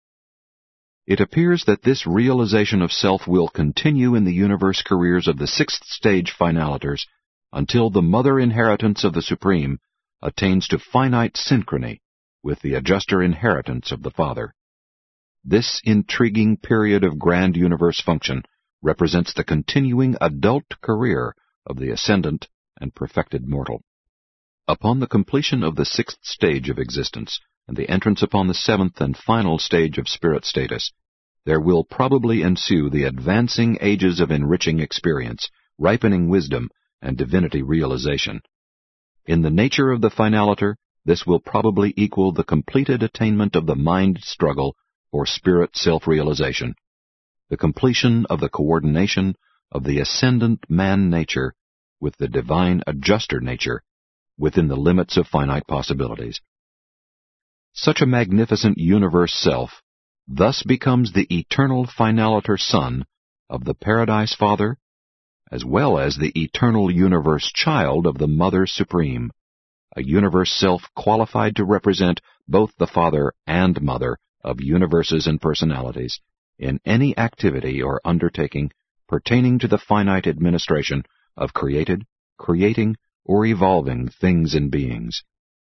Speaker 1: It appears that this realization of self will continue in the universe careers of the sixth stage finaliters until the mother inheritance of the Supreme attains to finite synchrony with the adjuster inheritance of the Father. This intriguing period of grand universe function represents the continuing adult career of the ascendant and perfected mortal. Upon the completion of the sixth stage of existence and the entrance upon the seventh and final stage of spirit status, there will probably ensue the advancing ages of enriching experience, ripening wisdom, and divinity realization. In the nature of the finaliter, this will probably equal the completed attainment of the mind struggle for spirit self-realization, the completion of the coordination of the ascendant man nature with the divine adjuster nature within the limits of finite possibilities. Such a magnificent universe self thus becomes the eternal finaliter son of the Paradise Father, as well as the eternal universe child of the Mother Supreme, a universe self qualified to represent both the Father and Mother of universes and personalities in any activity or undertaking pertaining to the finite administration of created, creating, or evolving things and beings.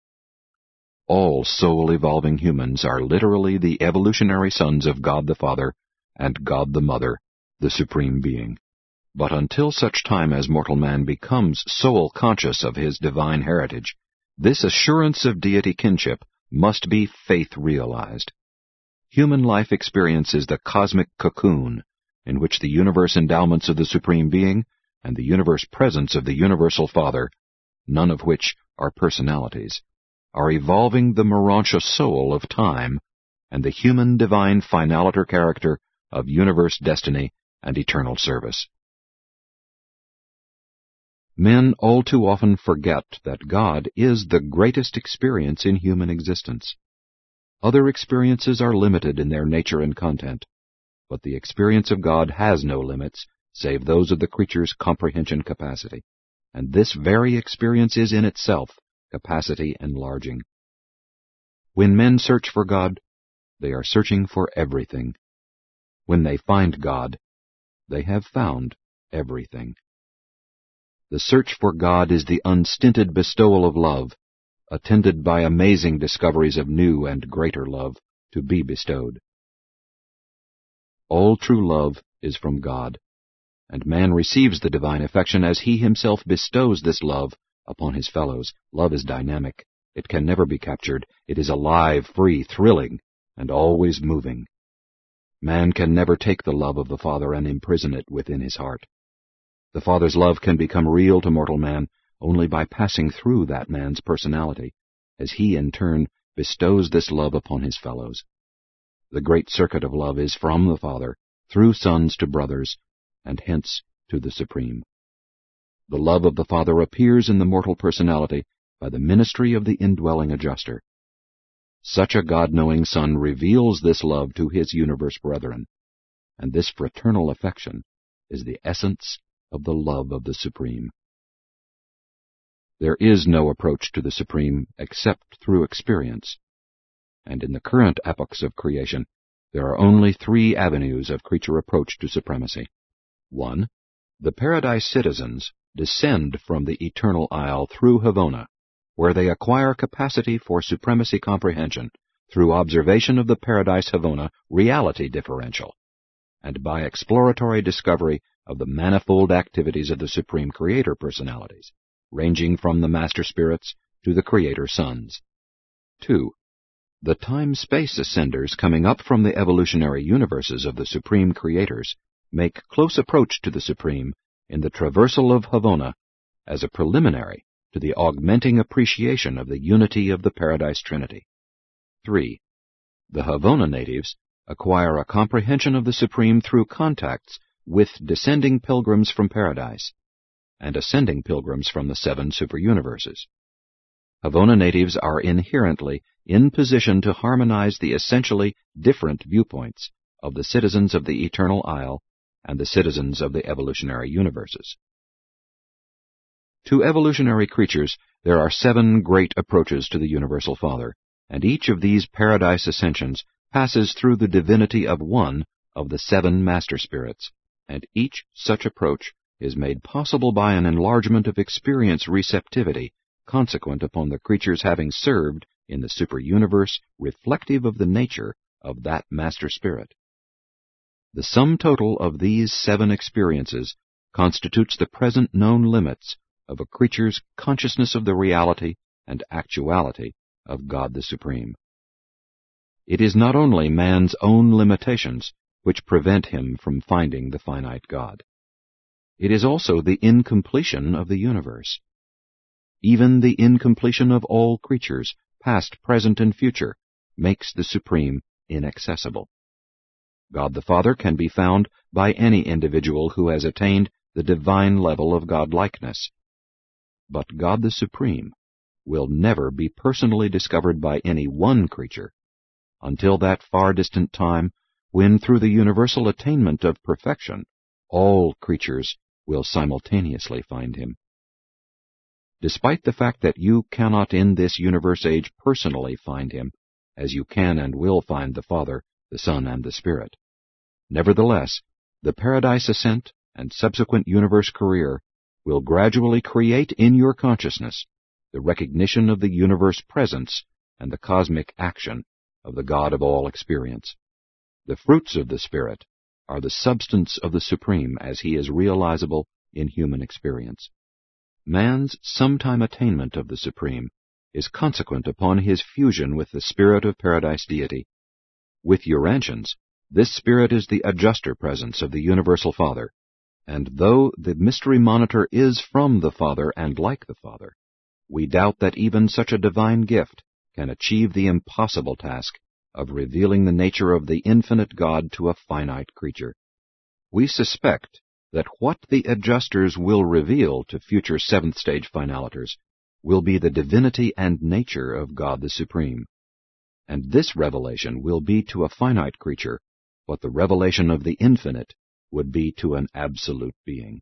Speaker 1: All soul-evolving humans are literally the evolutionary sons of God the Father and God the Mother, the Supreme Being. But until such time as mortal man becomes soul-conscious of his divine heritage, this assurance of deity kinship must be faith-realized. Human life experience is the cosmic cocoon in which the universe endowments of the Supreme Being and the universe presence of the Universal Father, none of which are personalities, are evolving the Morontia soul of time and the human divine finaliter character of universe destiny and eternal service. Men all too often forget that God is the greatest experience in human existence. Other experiences are limited in their nature and content, but the experience of God has no limits save those of the creature's comprehension capacity, and this very experience is in itself capacity enlarging. When men search for God, they are searching for everything. When they find God, they have found everything. The search for God is the unstinted bestowal of love, attended by amazing discoveries of new and greater love to be bestowed. All true love is from God, and man receives the divine affection as he himself bestows this love upon his fellows. Love is dynamic. It can never be captured. It is alive, free, thrilling, and always moving. Man can never take the love of the Father and imprison it within his heart. The Father's love can become real to mortal man only by passing through that man's personality, as he in turn bestows this love upon his fellows. The great circuit of love is from the Father, through sons to brothers, and hence to the Supreme. The love of the Father appears in the mortal personality by the ministry of the indwelling adjuster. Such a God-knowing Son reveals this love to his universe brethren, and this fraternal affection is the essence of the love of the Supreme. There is no approach to the Supreme except through experience, and in the current epochs of creation, there are only three avenues of creature approach to supremacy. One, the paradise citizens descend from the eternal isle through Havona, where they acquire capacity for supremacy comprehension through observation of the paradise Havona reality differential, and by exploratory discovery of the manifold activities of the Supreme Creator personalities, ranging from the Master Spirits to the Creator Sons. Two, the time-space ascenders coming up from the evolutionary universes of the Supreme Creators make close approach to the Supreme in the traversal of Havona as a preliminary to the augmenting appreciation of the unity of the Paradise Trinity. Three, the Havona natives acquire a comprehension of the Supreme through contacts with descending pilgrims from Paradise and ascending pilgrims from the seven superuniverses. Havona natives are inherently in position to harmonize the essentially different viewpoints of the citizens of the Eternal Isle and the citizens of the evolutionary universes. To evolutionary creatures, there are seven great approaches to the Universal Father, and each of these paradise ascensions passes through the divinity of one of the seven Master Spirits, and each such approach is made possible by an enlargement of experience receptivity consequent upon the creature's having served in the superuniverse reflective of the nature of that Master Spirit. The sum total of these seven experiences constitutes the present known limits of a creature's consciousness of the reality and actuality of God the Supreme. It is not only man's own limitations which prevent him from finding the finite God. It is also the incompletion of the universe. Even the incompletion of all creatures, past, present, and future, makes the Supreme inaccessible. God the Father can be found by any individual who has attained the divine level of godlikeness. But God the Supreme will never be personally discovered by any one creature until that far distant time when, through the universal attainment of perfection, all creatures will simultaneously find him. Despite the fact that you cannot in this universe age personally find him, as you can and will find the Father, the Son, and the Spirit, nevertheless, the paradise ascent and subsequent universe career will gradually create in your consciousness the recognition of the universe presence and the cosmic action of the God of all experience. The fruits of the Spirit are the substance of the Supreme as he is realizable in human experience. Man's sometime attainment of the Supreme is consequent upon his fusion with the Spirit of Paradise Deity. With Urantians, this Spirit is the adjuster presence of the Universal Father, and though the Mystery Monitor is from the Father and like the Father, we doubt that even such a divine gift can achieve the impossible task of revealing the nature of the infinite God to a finite creature. We suspect that what the adjusters will reveal to future seventh-stage finaliters will be the divinity and nature of God the Supreme, and this revelation will be to a finite creature what the revelation of the infinite would be to an absolute being.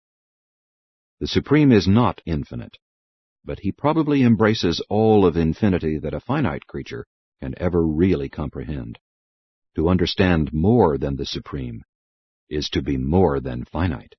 Speaker 1: The Supreme is not infinite, but he probably embraces all of infinity that a finite creature can ever really comprehend. To understand more than the Supreme is to be more than finite.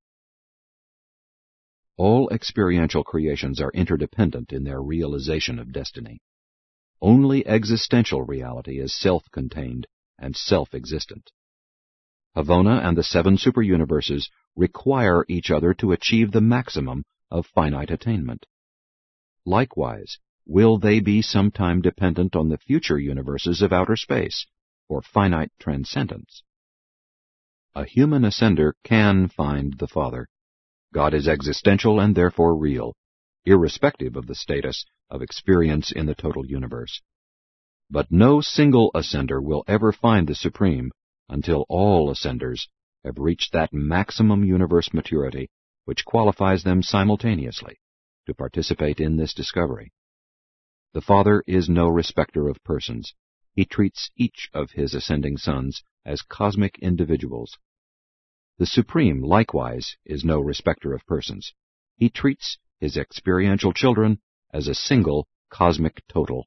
Speaker 1: All experiential creations are interdependent in their realization of destiny. Only existential reality is self-contained and self-existent. Havona and the seven superuniverses require each other to achieve the maximum of finite attainment. Likewise, will they be sometime dependent on the future universes of outer space for finite transcendence? A human ascender can find the Father, God is existential and therefore real, irrespective of the status of experience in the total universe. But no single ascender will ever find the Supreme until all ascenders have reached that maximum universe maturity which qualifies them simultaneously to participate in this discovery. The Father is no respecter of persons. He treats each of his ascending sons as cosmic individuals. The Supreme, likewise, is no respecter of persons. He treats his experiential children as a single cosmic total.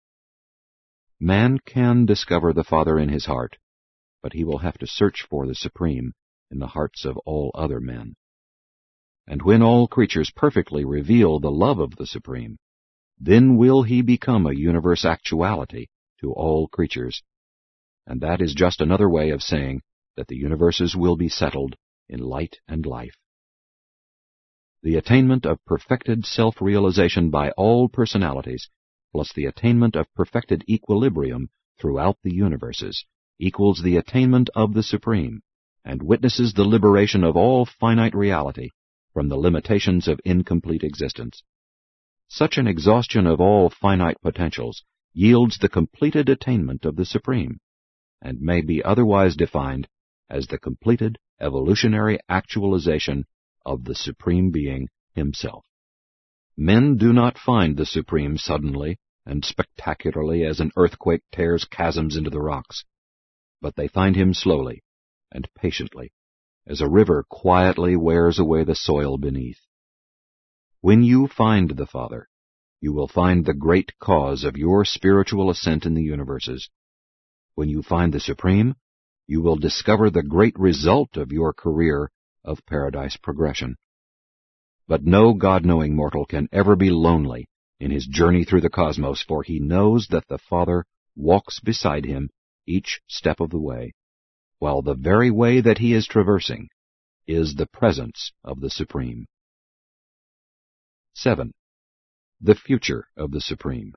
Speaker 1: Man can discover the Father in his heart, but he will have to search for the Supreme in the hearts of all other men. And when all creatures perfectly reveal the love of the Supreme, then will he become a universe actuality to all creatures. And that is just another way of saying that the universes will be settled in light and life. The attainment of perfected self-realization by all personalities, plus the attainment of perfected equilibrium throughout the universes, equals the attainment of the Supreme, and witnesses the liberation of all finite reality from the limitations of incomplete existence. Such an exhaustion of all finite potentials yields the completed attainment of the Supreme, and may be otherwise defined as the completed evolutionary actualization of the Supreme Being himself. Men do not find the Supreme suddenly and spectacularly as an earthquake tears chasms into the rocks, but they find him slowly and patiently, as a river quietly wears away the soil beneath. When you find the Father, you will find the great cause of your spiritual ascent in the universes. When you find the Supreme, you will discover the great result of your career of paradise progression. But no God-knowing mortal can ever be lonely in his journey through the cosmos, for he knows that the Father walks beside him each step of the way, while the very way that he is traversing is the presence of the Supreme. seven. The future of the Supreme.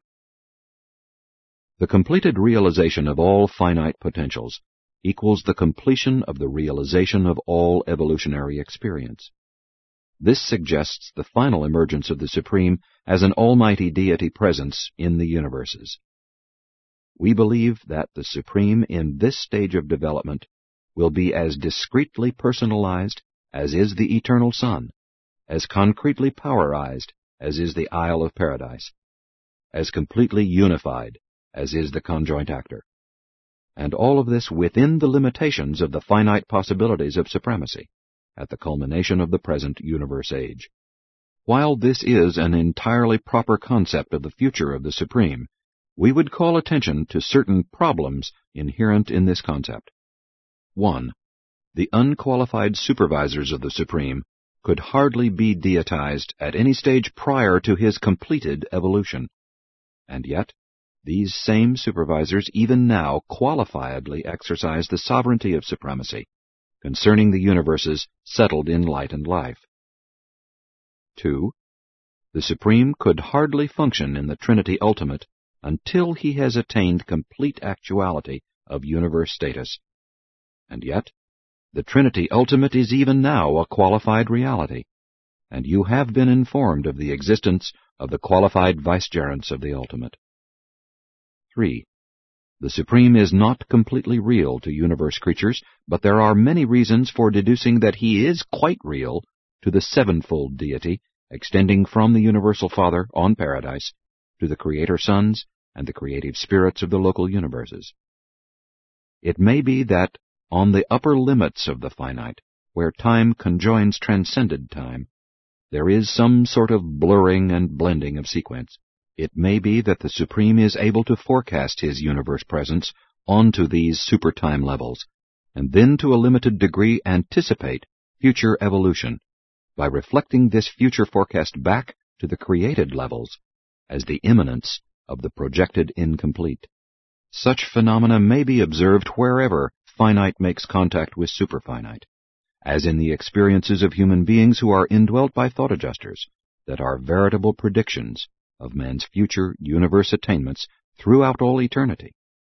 Speaker 1: The completed realization of all finite potentials equals the completion of the realization of all evolutionary experience. This suggests the final emergence of the Supreme as an almighty deity presence in the universes. We believe that the Supreme in this stage of development will be as discretely personalized as is the eternal Sun, as concretely powerized as is the Isle of Paradise, as completely unified as is the conjoint actor, and all of this within the limitations of the finite possibilities of supremacy at the culmination of the present universe age. While this is an entirely proper concept of the future of the Supreme, we would call attention to certain problems inherent in this concept. One, the unqualified supervisors of the Supreme could hardly be deitized at any stage prior to his completed evolution. And yet, these same supervisors even now qualifiedly exercise the sovereignty of supremacy concerning the universes settled in light and life. Two, the Supreme could hardly function in the Trinity Ultimate until he has attained complete actuality of universe status. And yet, the Trinity Ultimate is even now a qualified reality, and you have been informed of the existence of the qualified vicegerents of the Ultimate. Three, the Supreme is not completely real to universe creatures, but there are many reasons for deducing that he is quite real to the sevenfold deity extending from the Universal Father on Paradise to the Creator Sons and the creative spirits of the local universes. It may be that on the upper limits of the finite, where time conjoins transcended time, there is some sort of blurring and blending of sequence. It may be that the Supreme is able to forecast his universe presence onto these super-time levels, and then to a limited degree anticipate future evolution by reflecting this future forecast back to the created levels as the imminence of the projected incomplete. Such phenomena may be observed wherever finite makes contact with superfinite, as in the experiences of human beings who are indwelt by thought adjusters that are veritable predictions of man's future universe attainments throughout all eternity.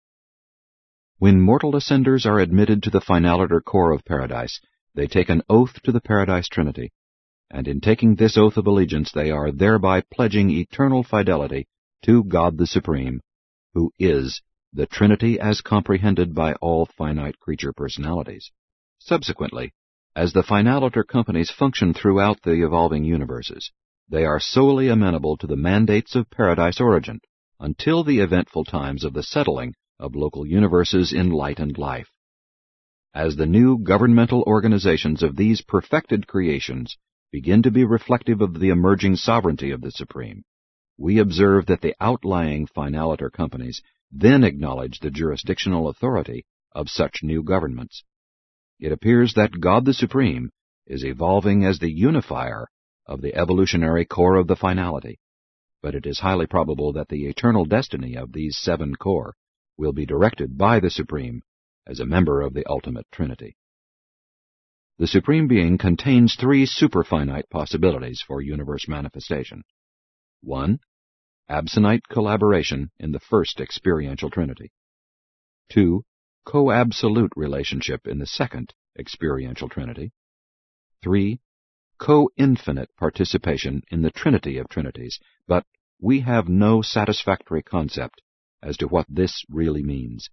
Speaker 1: When mortal ascenders are admitted to the finaliter core of Paradise, they take an oath to the Paradise Trinity, and in taking this oath of allegiance they are thereby pledging eternal fidelity to God the Supreme, who is the Trinity as comprehended by all finite creature personalities. Subsequently, as the finaliter companies function throughout the evolving universes, they are solely amenable to the mandates of paradise origin until the eventful times of the settling of local universes in light and life. As the new governmental organizations of these perfected creations begin to be reflective of the emerging sovereignty of the Supreme, we observe that the outlying finaliter companies then acknowledge the jurisdictional authority of such new governments. It appears that God the Supreme is evolving as the unifier of the evolutionary core of the finality, but it is highly probable that the eternal destiny of these seven core will be directed by the Supreme as a member of the ultimate Trinity. The Supreme Being contains three superfinite possibilities for universe manifestation. One, absonite collaboration in the first experiential Trinity. Two, co-absolute relationship in the second experiential Trinity. Three, co-infinite participation in the Trinity of Trinities, but we have no satisfactory concept as to what this really means.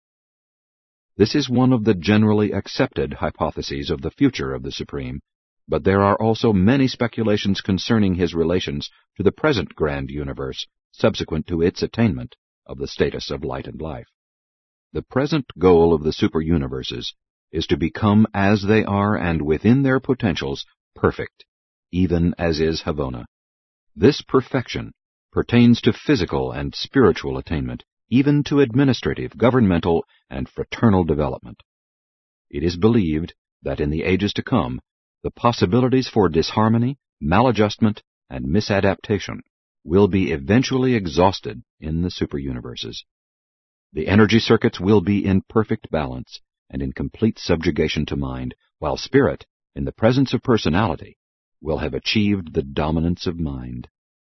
Speaker 1: This is one of the generally accepted hypotheses of the future of the Supreme, but there are also many speculations concerning his relations to the present grand universe subsequent to its attainment of the status of light and life. The present goal of the super-universes is to become as they are and within their potentials perfect, even as is Havona. This perfection pertains to physical and spiritual attainment, even to administrative, governmental, and fraternal development. It is believed that in the ages to come, the possibilities for disharmony, maladjustment, and misadaptation will be eventually exhausted in the superuniverses. The energy circuits will be in perfect balance and in complete subjugation to mind, while spirit, in the presence of personality, will have achieved the dominance of mind.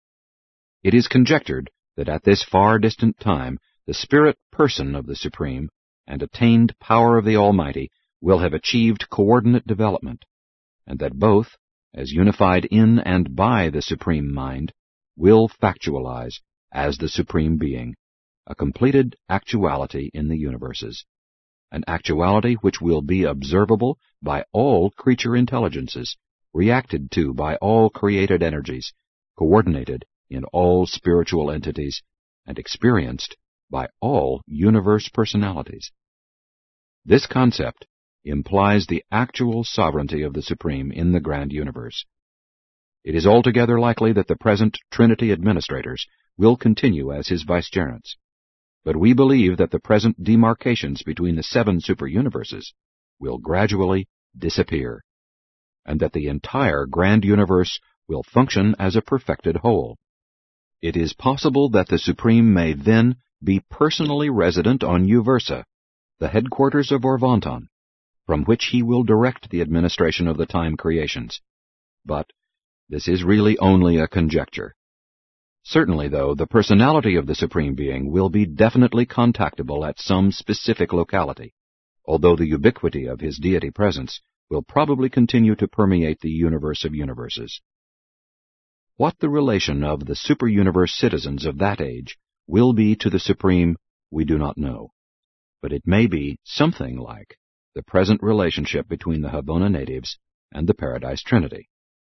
Speaker 1: It is conjectured that at this far distant time, the spirit person of the Supreme and attained power of the Almighty will have achieved coordinate development, and that both, as unified in and by the Supreme Mind, will factualize as the Supreme Being, a completed actuality in the universes, an actuality which will be observable by all creature intelligences, reacted to by all created energies, coordinated in all spiritual entities, and experienced by all universe personalities. This concept implies the actual sovereignty of the Supreme in the grand universe. It is altogether likely that the present Trinity administrators will continue as his vicegerents, but we believe that the present demarcations between the seven superuniverses will gradually disappear, and that the entire grand universe will function as a perfected whole. It is possible that the Supreme may then be personally resident on Uversa, the headquarters of Orvonton, from which he will direct the administration of the time creations. But this is really only a conjecture. Certainly, though, the personality of the Supreme Being will be definitely contactable at some specific locality, although the ubiquity of his deity presence will probably continue to permeate the universe of universes. What the relation of the superuniverse citizens of that age will be to the Supreme, we do not know, but it may be something like the present relationship between the Havona natives and the Paradise Trinity.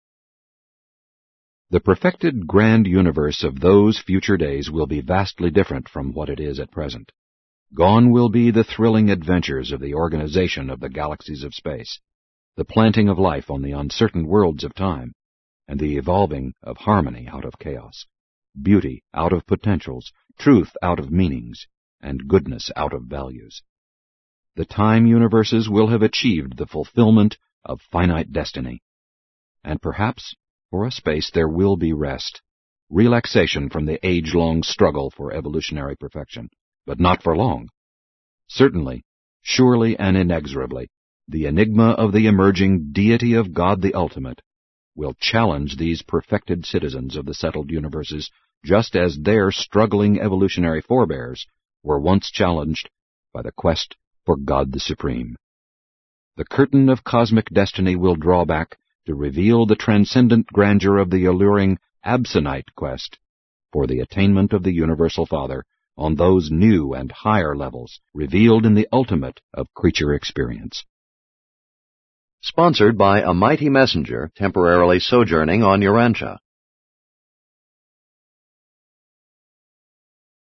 Speaker 1: The perfected grand universe of those future days will be vastly different from what it is at present. Gone will be the thrilling adventures of the organization of the galaxies of space, the planting of life on the uncertain worlds of time, and the evolving of harmony out of chaos, beauty out of potentials, truth out of meanings, and goodness out of values. The time universes will have achieved the fulfillment of finite destiny, and perhaps for a space there will be rest, relaxation from the age-long struggle for evolutionary perfection, but not for long. Certainly, surely and inexorably, the enigma of the emerging deity of God the Ultimate will challenge these perfected citizens of the settled universes, just as their struggling evolutionary forebears were once challenged by the quest for God the Supreme. The curtain of cosmic destiny will draw back to reveal the transcendent grandeur of the alluring Absonite quest for the attainment of the Universal Father on those new and higher levels revealed in the ultimate of creature experience.
Speaker 2: Sponsored by a mighty messenger temporarily sojourning on Urantia.